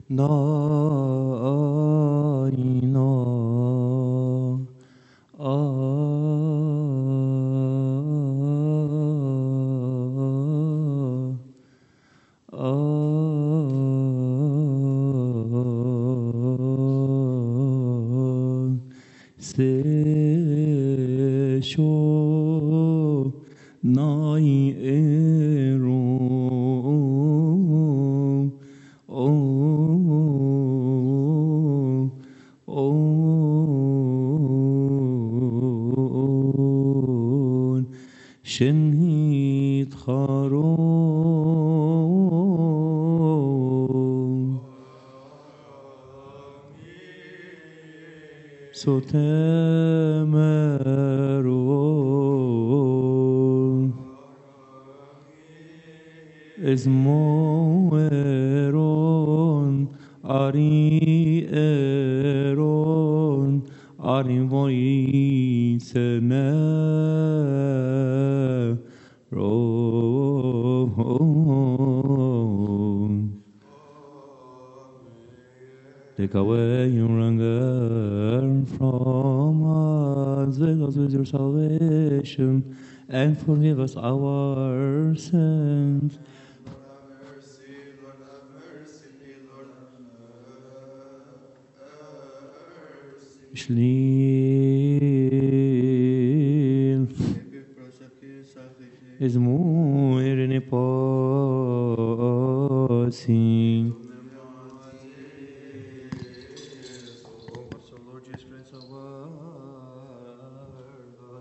Naina. Se sho nai ero o shenit charon sotemeron esmoeron ari eron ari voisene ron. Take away your anger from us, fill us with your salvation, and forgive us our sins. Shlil is more in a passing. Lord Jesus Christ, our God.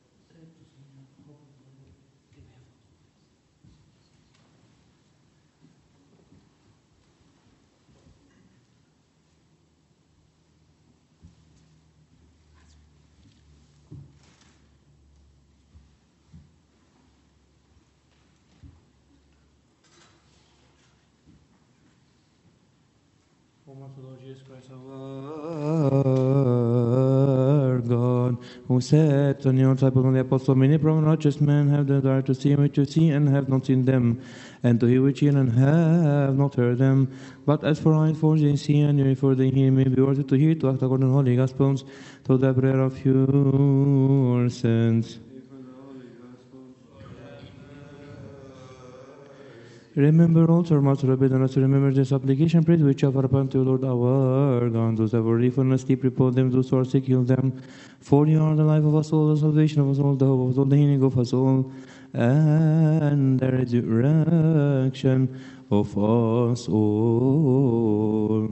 Almighty Lord Jesus Christ, our God, who said to your disciples and the apostles, many prominent righteous men have the desire to see which you see and have not seen them, and to hear which hear and have not heard them. But as for I, for they see and hear, for they hear, may be worthy to hear, to act according to the Holy Gospels, to the prayer of your sins. Remember also our Master Rabbi and us to remember this application, praise which offer upon to Lord our God. Those that were reefed asleep, repose them, those who are sick, heal them. For you are the life of us all, the salvation of us all, the hope of us all, the healing of us all, and the resurrection of us all.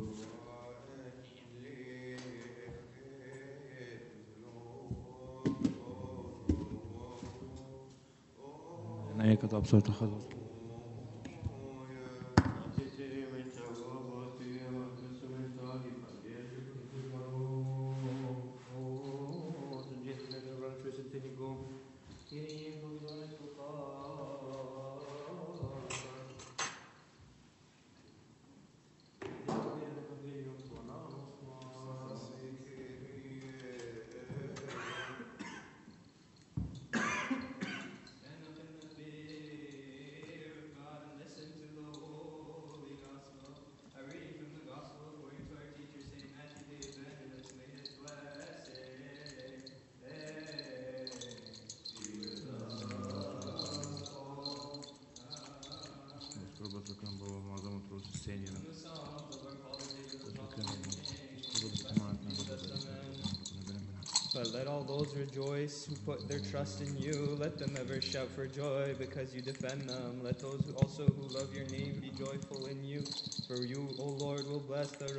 But let all those rejoice who put their trust in you. Let them ever shout for joy because you defend them. Let those who also who love your name be joyful in you. For you, O Lord, will bless the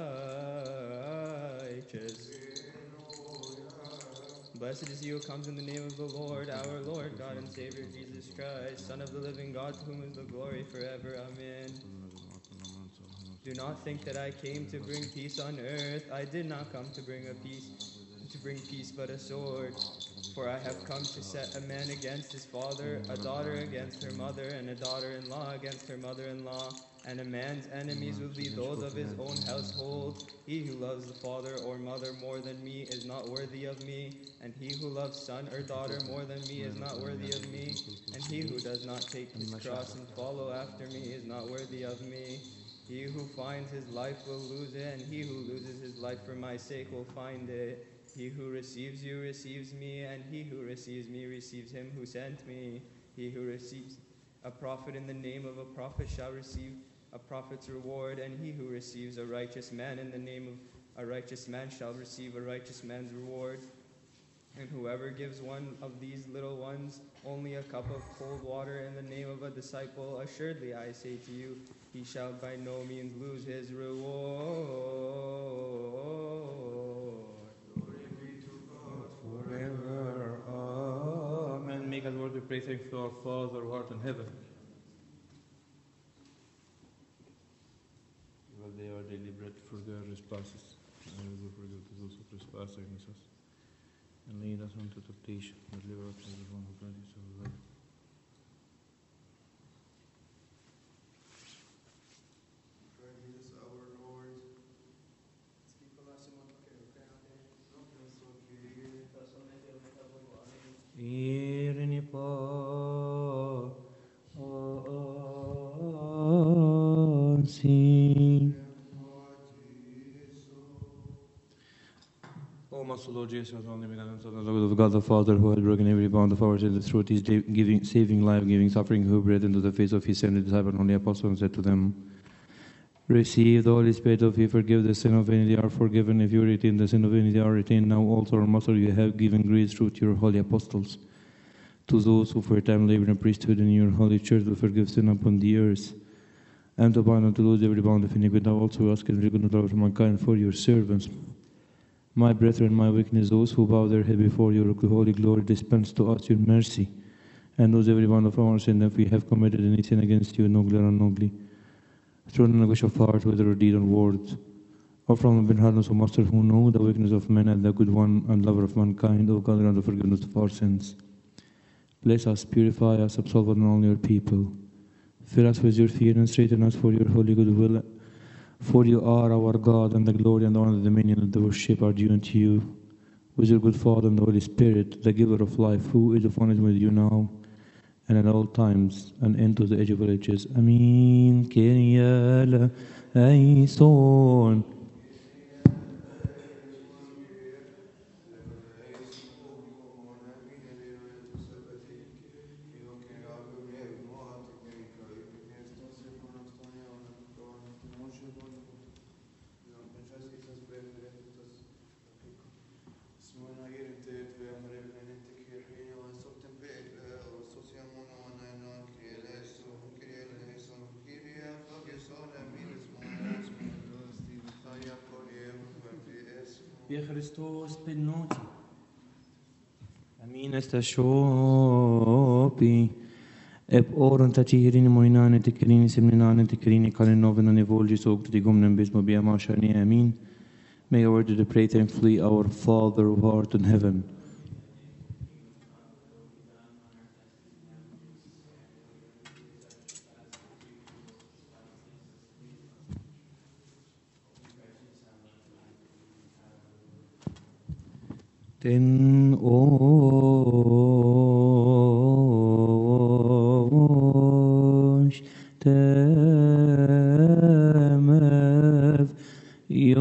righteous. Blessed is he who comes in the name of the Lord, our Lord, God and Savior, Jesus Christ, Son of the living God, to whom is the glory forever. Amen. Do not think that I came to bring peace on earth. I did not come to bring peace but a sword. For I have come to set a man against his father, a daughter against her mother, and a daughter-in-law against her mother-in-law. And a man's enemies will be those of his own household. He who loves the father or mother more than me is not worthy of me, and he who loves son or daughter more than me is not worthy of me, and he who does not take his cross and follow after me is not worthy of me. He who finds his life will lose it, and he who loses his life for my sake will find it. He who receives you receives me, and he who receives me receives him who sent me. He who receives a prophet in the name of a prophet shall receive a prophet's reward, and he who receives a righteous man in the name of a righteous man shall receive a righteous man's reward. And whoever gives one of these little ones only a cup of cold water in the name of a disciple, assuredly I say to you, he shall by no means lose his reward. Glory be to God forever. Amen. Make us worthy to pray, thanks to our Father who art in heaven. Give us day our daily bread, forgive our trespasses, and we will forgive those who trespass against us. And lead us into temptation, but deliver us from the one who brings us to life. Lord Jesus, our Lord, Irini pa ansi. O Master Lord Jesus, only begotten Son of God the Father, who had broken every bond of our sins through his giving, saving, life-giving suffering, who breathed into the face of his seventy disciples and holy apostles, and said to them, receive the Holy Spirit of you, forgive the sin of any they are forgiven. If you retain the sin of any they are retained, now also, our Master, you have given grace through to your holy apostles. To those who for a time labor in priesthood in your holy church, will forgive sin upon the earth, and to bind and to lose every bond of iniquity. Now also ask and recognize of mankind for your servants. My brethren, my weakness, those who bow their head before your holy glory, dispense to us your mercy, and lose every one of our sin if we have committed any sin against you, nobly or unknowingly, through an anguish of heart, whether or deed or words, or from the hardness of Master, who know the weakness of men and the good one and lover of mankind, O God, grant the forgiveness of our sins. Bless us, purify us, absolve us and all your people. Fill us with your fear and straighten us for your holy goodwill. For you are our God, and the glory and the honor and the dominion and the worship are due unto you. With your good Father and the Holy Spirit, the giver of life, who is upon with you now and at all times, and into the age of ages. Amen. Kyrie eleison. Via Christos benoti. Amin esta shopi. Eb oron tachirini moinane tikrini semninane tikrini kalinovina nevolgis og digumnem bismo biama shani. Amin. May our word to pray thankfully, our Father who art in heaven. Ten osh temev